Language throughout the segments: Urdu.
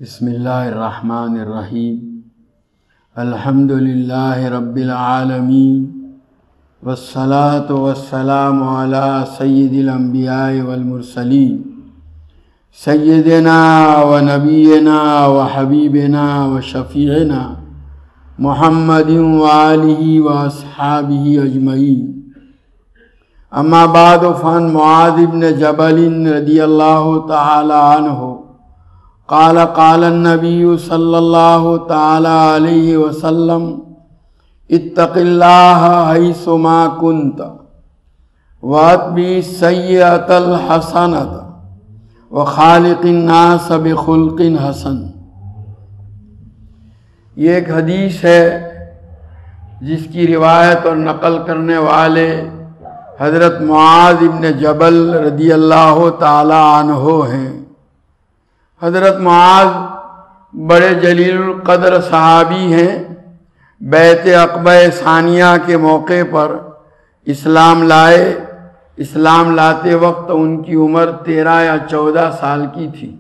بسم اللہ الرحمن الرحیم الحمد للہ رب العالمین والصلاة والسلام علی سید الانبیاء والمرسلین سیدنا و نبینا و حبیبنا و شفیعنا محمد و آلہ و اصحابہ اجمعین اما بعد فعن معاذ بن جبل رضی اللہ تعالی عنہ قال النبی صلی اللہ تعالی علیہ وسلم اتق اللہ حیث ما کنت واتبع السیئۃ الحسنۃ وخالق الناس بخلق حسن۔ یہ ایک حدیث ہے جس کی روایت اور نقل کرنے والے حضرت معاذ بن جبل رضی اللہ تعالی عنہ ہیں۔ حضرت معاذ بڑے جلیل القدر صحابی ہیں۔ بیعت عقبہ ثانیہ کے موقع پر اسلام لائے۔ اسلام لاتے وقت ان کی عمر 13 یا 14 سال کی تھی،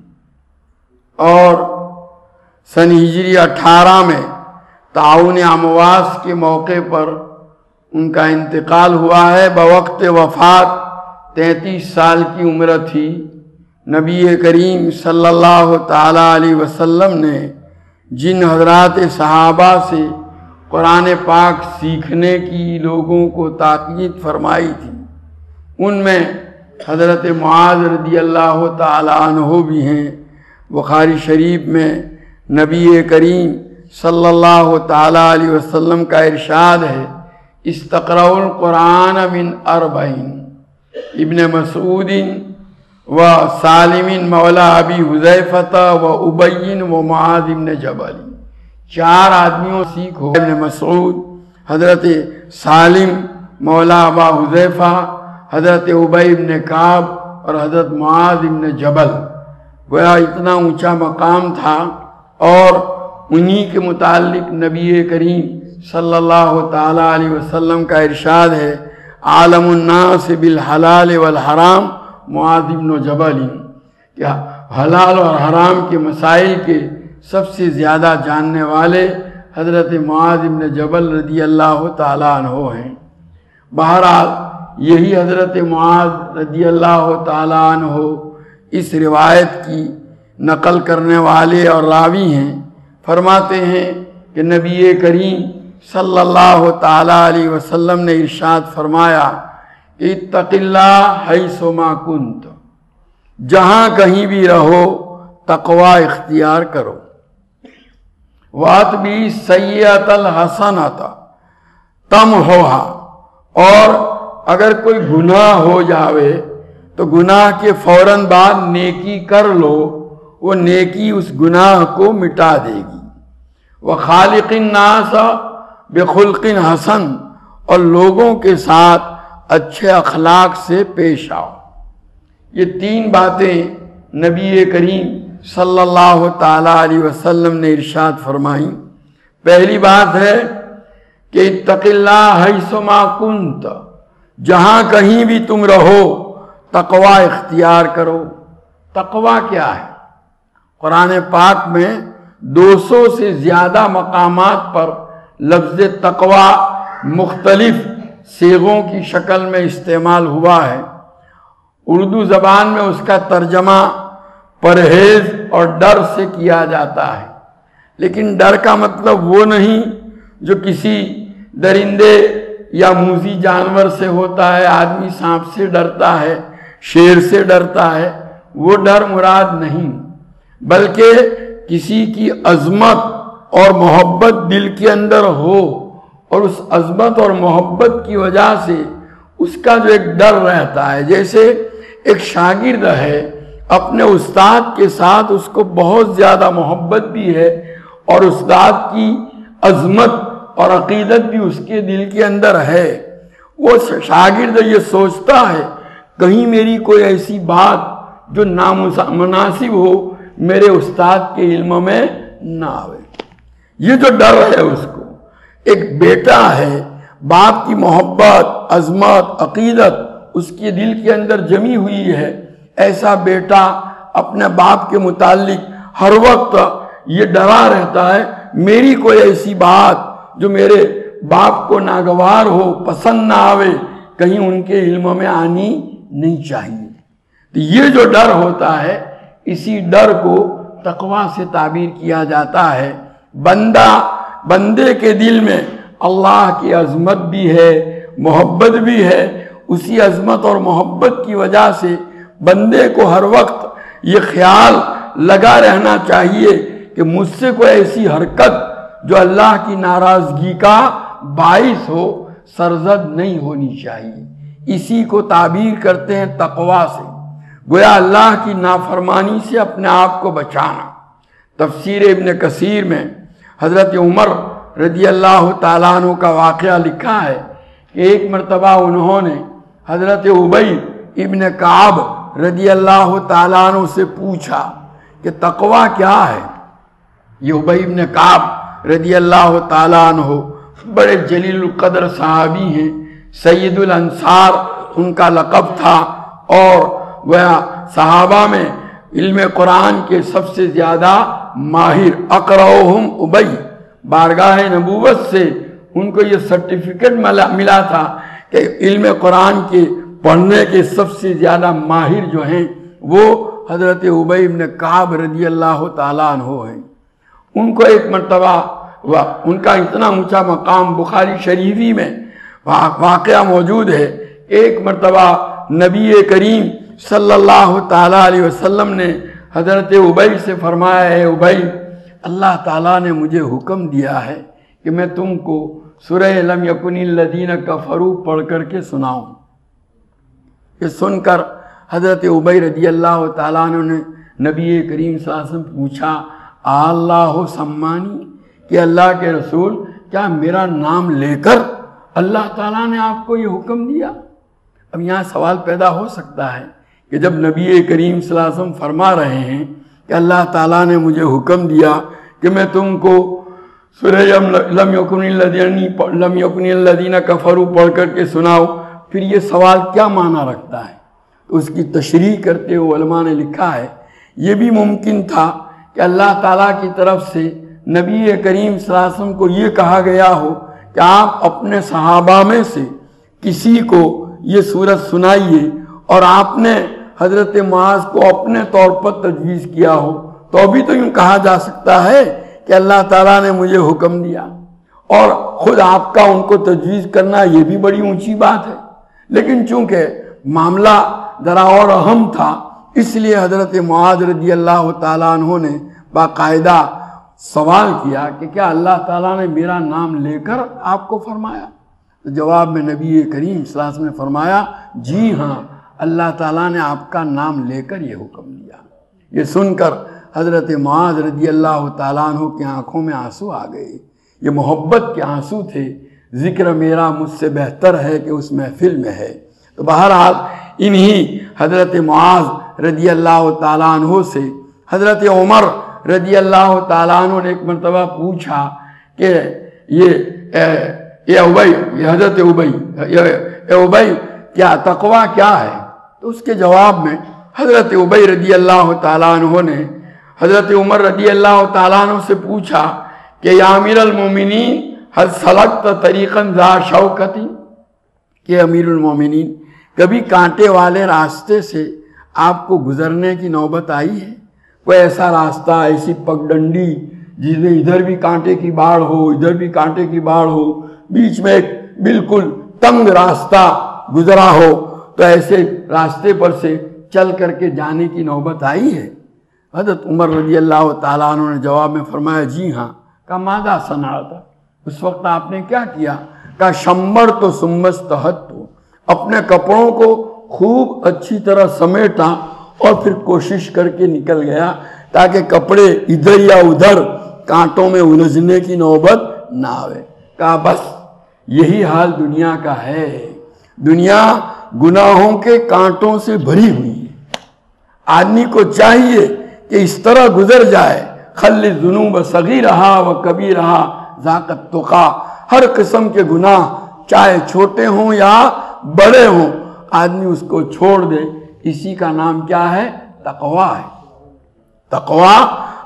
اور سن ہجری 18 میں طاعون امواس کے موقع پر ان کا انتقال ہوا ہے۔ بوقت وفات 33 سال کی عمر تھی۔ نبی کریم صلی اللہ تعالیٰ علیہ وسلم نے جن حضرات صحابہ سے قرآن پاک سیکھنے کی لوگوں کو تاکید فرمائی تھی، ان میں حضرت معاذ رضی اللہ تعالیٰ عنہ بھی ہیں۔ بخاری شریف میں نبی کریم صلی اللہ تعالیٰ علیہ وسلم کا ارشاد ہے، استقرأوا القرآن من 4، ابن مسعود و سالم مولا ابی حذیفہ و ابی و معاذ بن جبل۔ 4 آدمیوں سیکھو، ابن مسعود، حضرت سالم مولا ابا حذیفہ، حضرت ابی بن کعب اور حضرت معاذ بن جبل۔ گویا اتنا اونچا مقام تھا، اور انہی کے متعلق نبی کریم صلی اللہ تعالیٰ علیہ وسلم کا ارشاد ہے، عالم الناس بالحلال والحرام معاذ بن جبل، کیا حلال اور حرام کے مسائل کے سب سے زیادہ جاننے والے حضرت معاذ بن جبل رضی اللہ تعالیٰ عنہ ہیں۔ بہرحال یہی حضرت معاذ رضی اللہ تعالیٰ عنہ اس روایت کی نقل کرنے والے اور راوی ہیں۔ فرماتے ہیں کہ نبی کریم صلی اللہ تعالیٰ علیہ وسلم نے ارشاد فرمایا، اتق اللہ حیث ما کنت، جہاں کہیں بھی رہو تقوی اختیار کرو، واتبع السیئۃ الحسنۃ تمحوھا، اور اگر کوئی گناہ ہو جاوے تو گناہ کے فوراً بعد نیکی کر لو، وہ نیکی اس گناہ کو مٹا دے گی۔ وخالق الناس بخلق حسن، اور لوگوں کے ساتھ اچھے اخلاق سے پیش آؤ۔ یہ 3 باتیں نبی کریم صلی اللہ تعالیٰ علیہ وسلم نے ارشاد فرمائیں۔ پہلی بات ہے کہ اتق اللہ حیث ما کنت، جہاں کہیں بھی تم رہو تقوی اختیار کرو۔ تقوی کیا ہے؟ قرآن پاک میں 200 سے زیادہ مقامات پر لفظ تقوی مختلف صیغوں کی شکل میں استعمال ہوا ہے۔ اردو زبان میں اس کا ترجمہ پرہیز اور ڈر سے کیا جاتا ہے، لیکن ڈر کا مطلب وہ نہیں جو کسی درندے یا موذی جانور سے ہوتا ہے۔ آدمی سانپ سے ڈرتا ہے، شیر سے ڈرتا ہے، وہ ڈر مراد نہیں، بلکہ کسی کی عظمت اور محبت دل کے اندر ہو، اور اس عظمت اور محبت کی وجہ سے اس کا جو ایک ڈر رہتا ہے۔ جیسے ایک شاگرد ہے، اپنے استاد کے ساتھ اس کو بہت زیادہ محبت بھی ہے، اور استاد کی عظمت اور عقیدت بھی اس کے دل کے اندر ہے۔ وہ شاگرد یہ سوچتا ہے کہیں میری کوئی ایسی بات جو نامناسب ہو میرے استاد کے علم میں نہ آئے۔ یہ جو ڈر ہے اس کو، ایک بیٹا ہے، باپ کی محبت، عظمت، عقیدت اس کے دل کے اندر جمی ہوئی ہے، ایسا بیٹا اپنے باپ کے متعلق ہر وقت یہ ڈرا رہتا ہے میری کوئی ایسی بات جو میرے باپ کو ناگوار ہو، پسند نہ آوے، کہیں ان کے علم میں آنی نہیں چاہیے۔ تو یہ جو ڈر ہوتا ہے، اسی ڈر کو تقویٰ سے تعبیر کیا جاتا ہے۔ بندے کے دل میں اللہ کی عظمت بھی ہے، محبت بھی ہے، اسی عظمت اور محبت کی وجہ سے بندے کو ہر وقت یہ خیال لگا رہنا چاہیے کہ مجھ سے کوئی ایسی حرکت جو اللہ کی ناراضگی کا باعث ہو سرزد نہیں ہونی چاہیے۔ اسی کو تعبیر کرتے ہیں تقویٰ سے، گویا اللہ کی نافرمانی سے اپنے آپ کو بچانا۔ تفسیر ابن کثیر میں حضرت عمر رضی اللہ تعالیٰ عنہ کا واقعہ لکھا ہے کہ ایک مرتبہ انہوں نے حضرت ابی ابن کعب رضی اللہ تعالیٰ عنہ سے پوچھا کہ تقویٰ کیا ہے؟ یہ ابی ابن کعب رضی اللہ تعالیٰ عنہ بڑے جلیل القدر صحابی ہیں، سید الانصار ان کا لقب تھا، اور وہ صحابہ میں علم قرآن کے سب سے زیادہ ماہر، اقرؤہم ابی، بارگاہ نبوت سے ان کو یہ سرٹیفکیٹ ملا تھا کہ علم قرآن کے پڑھنے کے سب سے زیادہ ماہر جو ہیں وہ حضرت ابی بن کعب رضی اللہ تعالیٰ عنہ ہیں۔ ان کو ایک مرتبہ ان کا اتنا اونچا مقام بخاری شریفی میں واقعہ موجود ہے، ایک مرتبہ نبی کریم صلی اللہ تعالیٰ علیہ وسلم نے حضرت ابی سے فرمایا، ہے ابی، اللہ تعالیٰ نے مجھے حکم دیا ہے کہ میں تم کو سورہ لم یکن الذین کفروا پڑھ کر کے سناؤں۔ یہ سن کر حضرت ابی رضی اللہ تعالیٰ عنہ نے نبی کریم صلی اللہ علیہ وسلم پوچھا، اللہ سمانی، کہ اللہ کے رسول کیا میرا نام لے کر اللہ تعالیٰ نے آپ کو یہ حکم دیا؟ اب یہاں سوال پیدا ہو سکتا ہے کہ جب نبی کریم صلی اللہ علیہ وسلم فرما رہے ہیں کہ اللہ تعالیٰ نے مجھے حکم دیا کہ میں تم کو سورہ لم یکن الذین کفروا پڑھ کر کے سناؤ، پھر یہ سوال کیا معنی رکھتا ہے؟ اس کی تشریح کرتے ہوئے علماء نے لکھا ہے یہ بھی ممکن تھا کہ اللہ تعالیٰ کی طرف سے نبی کریم صلی اللہ علیہ وسلم کو یہ کہا گیا ہو کہ آپ اپنے صحابہ میں سے کسی کو یہ سورت سنائیے، اور آپ نے حضرت معاذ کو اپنے طور پر تجویز کیا ہو، تو ابھی تو یوں کہا جا سکتا ہے کہ اللہ تعالیٰ نے مجھے حکم دیا، اور خود آپ کا ان کو تجویز کرنا یہ بھی بڑی اونچی بات ہے۔ لیکن چونکہ معاملہ ذرا اور اہم تھا، اس لیے حضرت معاذ رضی اللہ تعالیٰ عنہ نے باقاعدہ سوال کیا کہ کیا اللہ تعالیٰ نے میرا نام لے کر آپ کو فرمایا؟ تو جواب میں نبی کریم صلی اللہ علیہ وسلم نے فرمایا، جی ہاں، اللہ تعالیٰ نے آپ کا نام لے کر یہ حکم دیا۔ یہ سن کر حضرت معاذ رضی اللہ تعالیٰ عنہ کی آنکھوں میں آنسو آ گئے۔ یہ محبت کے آنسو تھے، ذکر میرا مجھ سے بہتر ہے کہ اس محفل میں ہے۔ تو بہرحال انہی حضرت معاذ رضی اللہ تعالیٰ عنہ سے حضرت عمر رضی اللہ تعالیٰ عنہ نے ایک مرتبہ پوچھا کہ یہ حضرت ابی کیا تقویٰ کیا ہے؟ تو اس کے جواب میں حضرت ابی رضی اللہ تعالیٰ عنہ نے حضرت عمر رضی اللہ تعالیٰ عنہ سے پوچھا کہ یا امیر المومنین هل سلکت طریقا ذا شوکت، کہ امیر المومنین کبھی کانٹے والے راستے سے آپ کو گزرنے کی نوبت آئی ہے؟ کوئی ایسا راستہ، ایسی پگڈنڈی جس میں ادھر بھی کانٹے کی باڑ ہو، ادھر بھی کانٹے کی باڑ ہو، بیچ میں ایک بالکل تنگ راستہ گزرا ہو، تو ایسے راستے پر سے چل کر کے جانے کی نوبت آئی ہے؟ حضرت عمر رضی اللہ تعالیٰ عنہ نے جواب میں فرمایا، جی ہاں۔ کہا ماذا صنعت، اس وقت آپ نے کیا کیا؟ کہا شمرت ثم استحدت، اپنے کپڑوں کو خوب اچھی طرح سمیٹا اور پھر کوشش کر کے نکل گیا تاکہ کپڑے ادھر یا ادھر کانٹوں میں الجھنے کی نوبت نہ آئے۔ کہا بس یہی حال دنیا کا ہے، دنیا گناہوں کے کانٹوں سے بھری ہوئی ہے۔ آدمی کو چاہیے کہ اس طرح گزر جائے، خل الذنوب صغیرہا و کبیرہا ذاک التقیٰ، ہر قسم کے گناہ چاہے چھوٹے ہوں یا بڑے ہوں آدمی اس کو چھوڑ دے، اسی کا نام کیا ہے؟ تقویٰ ہے۔ تقویٰ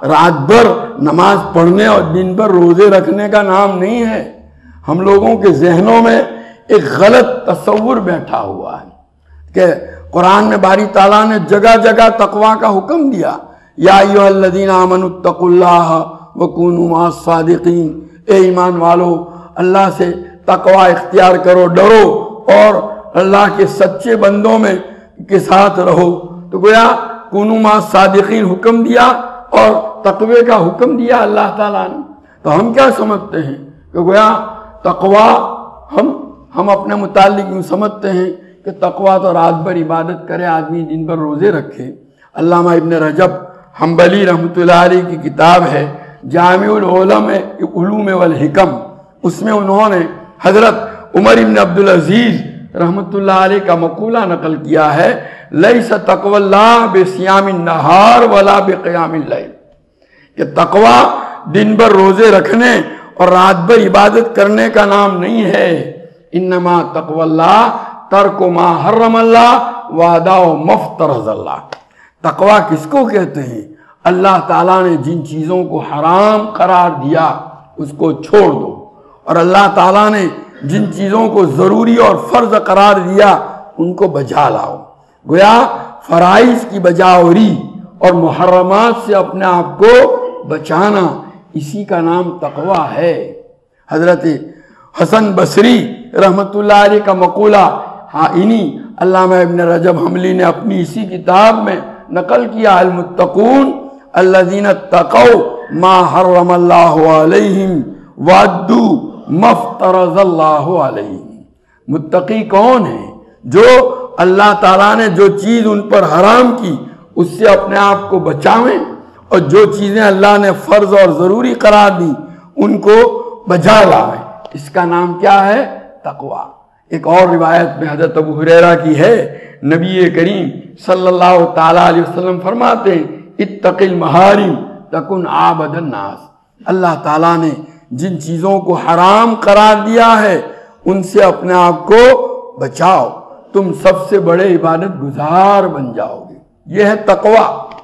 رات بھر نماز پڑھنے اور دن بھر روزے رکھنے کا نام نہیں ہے۔ ہم لوگوں کے ذہنوں میں ایک غلط تصور بیٹھا ہوا ہے کہ قرآن میں باری تعالیٰ نے جگہ جگہ تقوی کا حکم دیا، یا ایھا الذین آمنوا اتقوا اللہ وکونوا مع الصادقین، اے ایمان والو اللہ سے تقوی اختیار کرو، ڈرو اور اللہ کے سچے بندوں میں کے ساتھ رہو۔ تو گویا کونوا مع الصادقین حکم دیا اور تقوی کا حکم دیا اللہ تعالیٰ نے۔ تو ہم کیا سمجھتے ہیں کہ گویا تقوی ہم اپنے متعلق یوں سمجھتے ہیں کہ تقوی تو رات بھر عبادت کرے آدمی، دن بھر روزے رکھے۔ علامہ ابن رجب حنبلی رحمۃ اللہ علیہ کی کتاب ہے جامع العلوم والحکم، اس میں انہوں نے حضرت عمر ابن عبدالعزیز رحمۃ اللہ علیہ کا مقولہ نقل کیا ہے، لیس تقوی اللہ بصیام النہار ولا بقیام اللیل، کہ تقوی دن بھر روزے رکھنے اور رات بھر عبادت کرنے کا نام نہیں ہے، انما تقوی اللہ ترک ما حرم اللہ واداء ما افترض اللہ۔ تقوی کس کو کہتے ہیں؟ اللہ تعالیٰ نے جن چیزوں کو حرام قرار دیا اس کو چھوڑ دو، اور اللہ تعالیٰ نے جن چیزوں کو ضروری اور فرض قرار دیا ان کو بجا لاؤ۔ گویا فرائض کی بجاوری اور محرمات سے اپنے آپ کو بچانا، اسی کا نام تقوی ہے۔ حضرت حسن بصری رحمۃ اللہ علیہ کا مقولہ انہی علامہ ابن رجب حنبلی نے اپنی اسی کتاب میں نقل کیا، المتقون الذین اتقوا ما حرم اللہ علیہم وادوا ما افترض اللہ علیہم۔ متقی کون ہیں؟ جو اللہ تعالیٰ نے جو چیز ان پر حرام کی اس سے اپنے آپ کو بچاویں، اور جو چیزیں اللہ نے فرض اور ضروری قرار دی ان کو بجا لائیں۔ اس کا نام کیا ہے؟ تقوی۔ ایک اور روایت میں حضرت ابو ہریرہ کی ہے، نبی کریم صلی اللہ تعالیٰ علیہ وسلم فرماتے ہیں، اتق المحارم تکن عابد الناس۔ اللہ تعالیٰ نے جن چیزوں کو حرام قرار دیا ہے ان سے اپنے آپ کو بچاؤ، تم سب سے بڑے عبادت گزار بن جاؤ گے۔ یہ ہے تقوی۔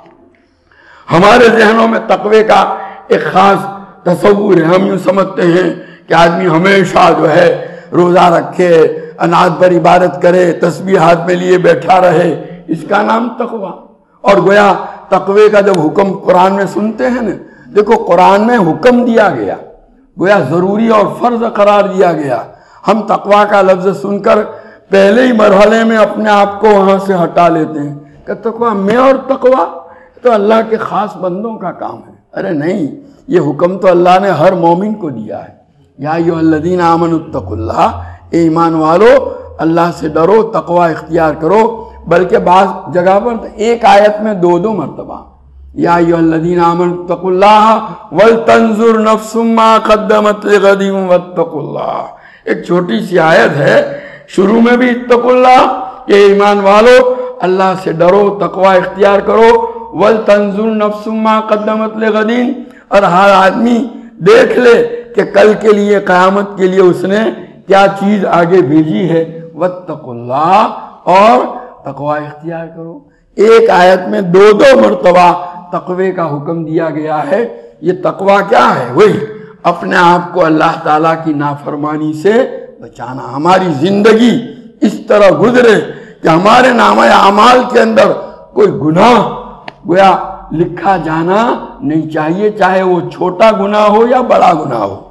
ہمارے ذہنوں میں تقوی کا ایک خاص تصور ہے، ہم یوں سمجھتے ہیں کہ آدمی ہمیشہ جو ہے روزہ رکھے، رات بھر عبادت کرے، تسبیح ہاتھ میں لیے بیٹھا رہے، اس کا نام تقوی۔ اور گویا تقوی کا جب حکم قرآن میں سنتے ہیں نا، دیکھو قرآن میں حکم دیا گیا، گویا ضروری اور فرض قرار دیا گیا۔ ہم تقوی کا لفظ سن کر پہلے ہی مرحلے میں اپنے آپ کو وہاں سے ہٹا لیتے ہیں کہ تقوی میں اور تقوی تو اللہ کے خاص بندوں کا کام ہے۔ ارے نہیں، یہ حکم تو اللہ نے ہر مومن کو دیا ہے، یا ایھا الذین آمنوا اتقوا اللہ، اے ایمان والو اللہ سے ڈرو، تقوی اختیار کرو۔ بلکہ بعض جگہ پر ایک آیت میں دو مرتبہ، یا ایھا الذین آمنوا اتقوا اللہ ولتنظر نفس ما قدمت لغد واتقوا اللہ۔ ایک چھوٹی سی آیت ہے، شروع میں بھی اتقوا اللہ، کہ ایمان والو اللہ سے ڈرو، تقوی اختیار کرو، ولتنظر نفس ما قدمت لغد، اور ہر آدمی دیکھ لے کہ کل کے لیے، قیامت کے لیے اس نے کیا چیز آگے بھیجی ہے، واتقوا اللہ، اور تقوی اختیار کرو۔ ایک آیت میں دو مرتبہ تقوی کا حکم دیا گیا ہے۔ یہ تقوی کیا ہے؟ وہی اپنے آپ کو اللہ تعالیٰ کی نافرمانی سے بچانا۔ ہماری زندگی اس طرح گزرے کہ ہمارے نامہ اعمال کے اندر کوئی گناہ گویا لکھا جانا نہیں چاہیے، چاہے وہ چھوٹا گناہ ہو یا بڑا گناہ ہو۔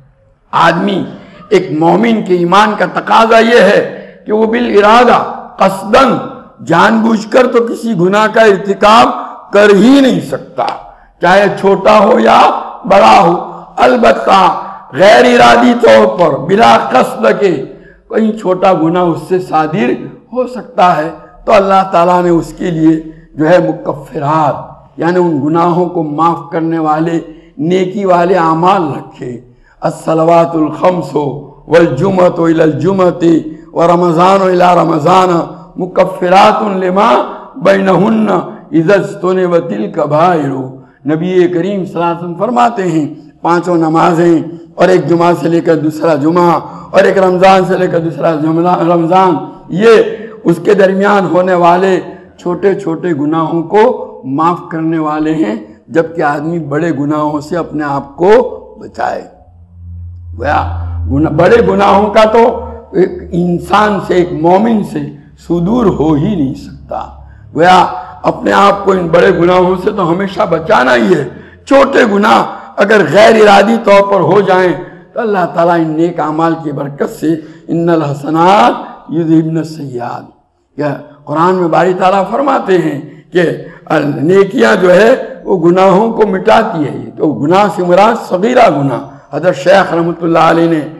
آدمی، ایک مومن کے ایمان کا تقاضا یہ ہے کہ وہ بالارادہ، قصداً، جان بوجھ کر تو کسی گناہ کا ارتکاب کر ہی نہیں سکتا، چاہے چھوٹا ہو یا بڑا ہو۔ البتہ غیر ارادی طور پر بلا قصد کے کہیں چھوٹا گناہ اس سے صادر ہو سکتا ہے، تو اللہ تعالیٰ نے اس کے لیے جو ہے مکفرات، یعنی ان گناہوں کو معاف کرنے والے نیکی والے اعمال رکھے۔ الصلوات الخمس والجمعۃ الی الجمعۃ ورمضان الی رمضان مکفرات لما بینہن اذا اجتنبت الکبائر۔ نبی کریم صلی اللہ علیہ وسلم فرماتے ہیں، 5 نمازیں، اور ایک جمعہ سے لے کر دوسرا جمعہ، اور ایک رمضان سے لے کر دوسرا رمضان، یہ اس کے درمیان ہونے والے چھوٹے چھوٹے گناہوں کو معاف کرنے والے ہیں، جبکہ آدمی بڑے گناہوں سے اپنے آپ کو بچائے۔ بڑے گناہوں کا تو ایک انسان سے، ایک مومن سے صدور ہو ہی نہیں سکتا۔ گویا اپنے آپ کو ان بڑے گناہوں سے تو ہمیشہ بچانا ہی ہے۔ چھوٹے گناہ اگر غیر ارادی طور پر ہو جائیں تو اللہ تعالیٰ ان نیک اعمال کی برکت سے ان الحسنات یذہبن السیئات، یا قرآن میں باری تعالیٰ فرماتے ہیں کہ نیکیاں جو ہے وہ گناہوں کو مٹاتی ہے۔ تو گناہ سے مراد صغیرہ گناہ۔ حضرت شیخ رحمۃ اللہ علیہ نے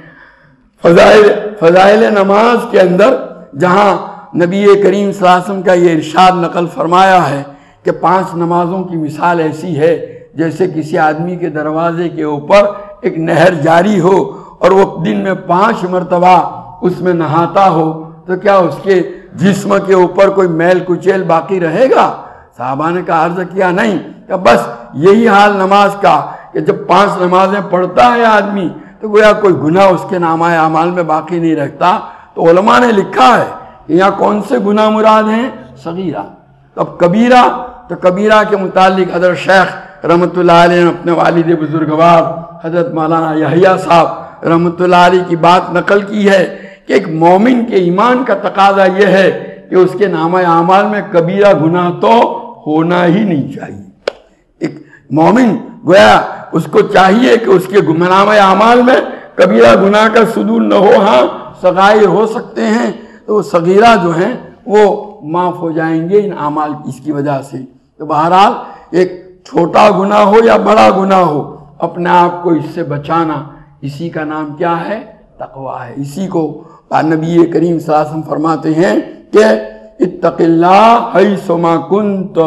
فضائل نماز کے اندر جہاں نبی کریم صلی اللہ علیہ وسلم کا یہ ارشاد نقل فرمایا ہے کہ 5 نمازوں کی مثال ایسی ہے جیسے کسی آدمی کے دروازے کے اوپر ایک نہر جاری ہو اور وہ دن میں 5 مرتبہ اس میں نہاتا ہو، تو کیا اس کے جسم کے اوپر کوئی میل کچیل باقی رہے گا؟ صحابہ نے کہا، عرض کیا نہیں، کہ بس یہی حال نماز کا کہ جب 5 نمازیں پڑھتا ہے آدمی تو گویا کوئی گناہ اس کے نامہ اعمال میں باقی نہیں رکھتا۔ تو علماء نے لکھا ہے کہ یہاں کون سے گناہ مراد ہیں؟ صغیرہ۔ اب کبیرہ، تو کبیرہ کے متعلق حضرت شیخ رحمۃ اللہ علیہ نے اپنے والد بزرگوار حضرت مولانا یحییٰ صاحب رحمۃ اللہ علیہ کی بات نقل کی ہے کہ ایک مومن کے ایمان کا تقاضا یہ ہے کہ اس کے نامہ اعمال میں کبیرہ گناہ تو ہونا ہی نہیں چاہیے۔ ایک مومن گویا اس کو چاہیے کہ اس کے نامہ اعمال میں کبیرہ گناہ کا صدور نہ ہو۔ ہاں صغائر ہو سکتے ہیں، تو وہ صغیرہ جو ہیں وہ معاف ہو جائیں گے ان اعمال اس کی وجہ سے۔ تو بہرحال ایک چھوٹا گناہ ہو یا بڑا گناہ ہو، اپنے آپ کو اس سے بچانا، اسی کا نام کیا ہے؟ تقویٰ ہے۔ اسی کو نبی کریم صلی اللہ علیہ وسلم فرماتے ہیں کہ اتق اللہ حیث ما کنت،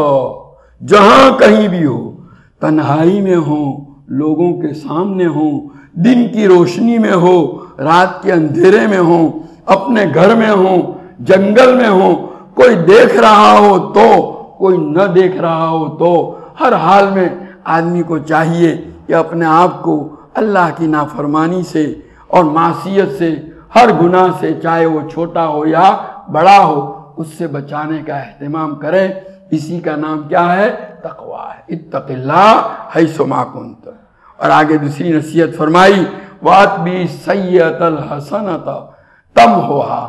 جہاں کہیں بھی ہو، تنہائی میں ہو، لوگوں کے سامنے ہو، دن کی روشنی میں ہو، رات کے اندھیرے میں ہو، اپنے گھر میں ہو، جنگل میں ہو، کوئی دیکھ رہا ہو تو کوئی نہ دیکھ رہا ہو تو، ہر حال میں آدمی کو چاہیے کہ اپنے آپ کو اللہ کی نافرمانی سے اور معصیت سے، ہر گناہ سے، چاہے وہ چھوٹا ہو یا بڑا ہو، اس سے بچانے کا اہتمام کرے۔ اسی کا نام کیا ہے؟ تقویٰ ہے۔ اتق اللہ حیث ما کنت۔ اور آگے دوسری نصیحت فرمائی، وَأَتْبِعِ السَّیِّئَةَ الْحَسَنَةَ تَمْحُوہا،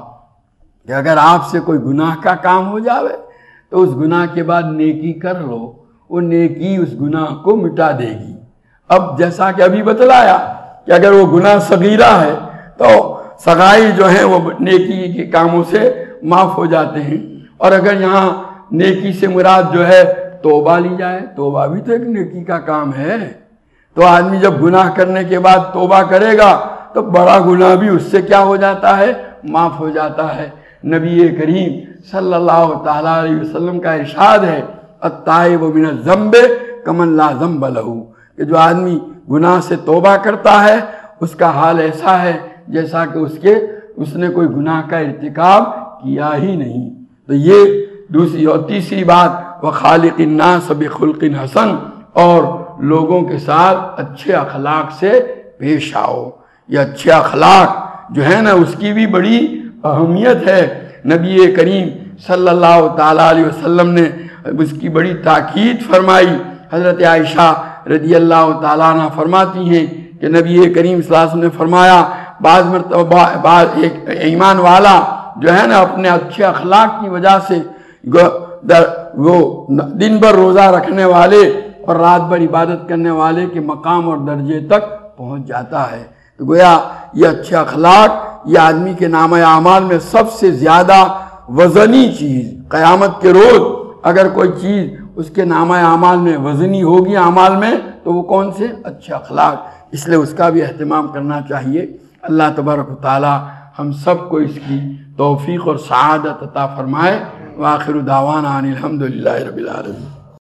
کہ اگر آپ سے کوئی گناہ کا کام ہو جاوے تو اس گناہ کے بعد نیکی کر لو، وہ نیکی اس گناہ کو مٹا دے گی۔ اب جیسا کہ ابھی بتلایا کہ اگر وہ گناہ صغیرہ ہے تو صغائر جو ہیں وہ نیکی کے کاموں سے معاف ہو جاتے ہیں، اور اگر یہاں نیکی سے مراد جو ہے توبہ لی جائے، توبہ بھی تو ایک نیکی کا کام ہے۔ تو آدمی جب گناہ کرنے کے بعد توبہ کرے گا تو بڑا گناہ بھی اس سے کیا ہو جاتا ہے؟ معاف ہو جاتا ہے۔ نبی کریم صلی اللہ تعالیٰ علیہ وسلم کا ارشاد ہے، التائب من الذنب کمن لا ذنب لہ، کہ جو آدمی گناہ سے توبہ کرتا ہے اس کا حال ایسا ہے جیسا کہ اس نے کوئی گناہ کا ارتکاب کیا ہی نہیں۔ تو یہ دوسری اور تیسری بات، وخالق الناس بخلق حسن، اور لوگوں کے ساتھ اچھے اخلاق سے پیش آؤ۔ یہ اچھے اخلاق جو ہے نا اس کی بھی بڑی اہمیت ہے۔ نبی کریم صلی اللہ تعالیٰ علیہ وسلم نے اس کی بڑی تاکید فرمائی۔ حضرت عائشہ رضی اللہ تعالیٰ عنہ فرماتی ہیں کہ نبی کریم صلی اللہ علیہ وسلم نے فرمایا، بعض مرتبہ ایک ایمان والا جو ہے نا اپنے اچھے اخلاق کی وجہ سے وہ دن بھر روزہ رکھنے والے اور رات بھر عبادت کرنے والے کے مقام اور درجے تک پہنچ جاتا ہے۔ تو گویا یہ اچھے اخلاق یہ آدمی کے نامہ اعمال میں سب سے زیادہ وزنی چیز، قیامت کے روز اگر کوئی چیز اس کے نامہ اعمال میں وزنی ہوگی اعمال میں تو وہ کون سے؟ اچھے اخلاق۔ اس لیے اس کا بھی اہتمام کرنا چاہیے۔ اللہ تبارک و تعالی ہم سب کو اس کی توفیق اور سعادت عطا فرمائے۔ وآخر دعوانا ان الحمدللہ رب العالمین۔